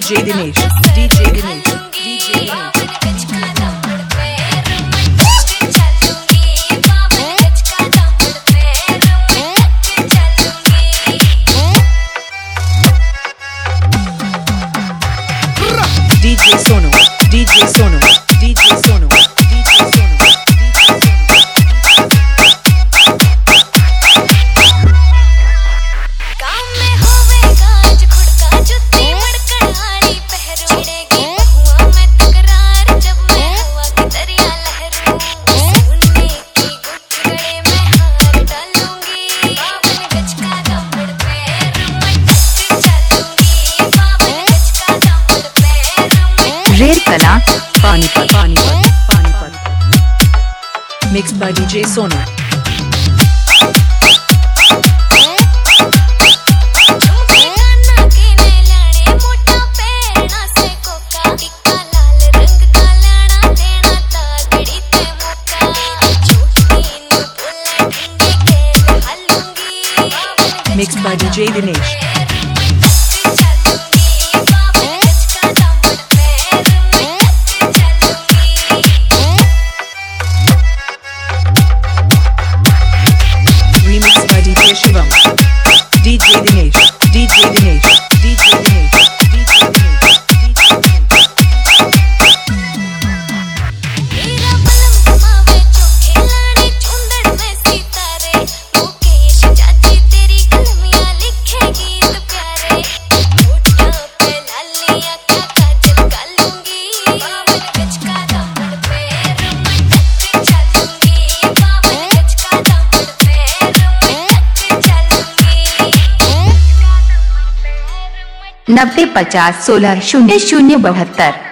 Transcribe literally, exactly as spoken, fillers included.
DJ Dinesh DJ Dinesh DJ Dinesh DJ Sonu DJ Sonu DJ Sonu DJ Sonu काम में होवेगा आज खुड़का जुत्ती मड़कड़ाड़ी पहरू छिड़ेगी हुआ मैं तकरार जब मैं हवा की दरिया लहरूं सुनने की गुटगड़े में हार डालूंगी बावन गज का दामन पैर में चलूंगी बावन गज का दामन पैर में रेर कला Panipat Panipat Panipat mix by DJ Sonu Mixed by D J Dinesh. Remix by D J Shivam. D J Dinesh. D J Dinesh. D J Dinesh. D J Dinesh. नब्बे पचास सोलह शून्य शून्य बहत्तर।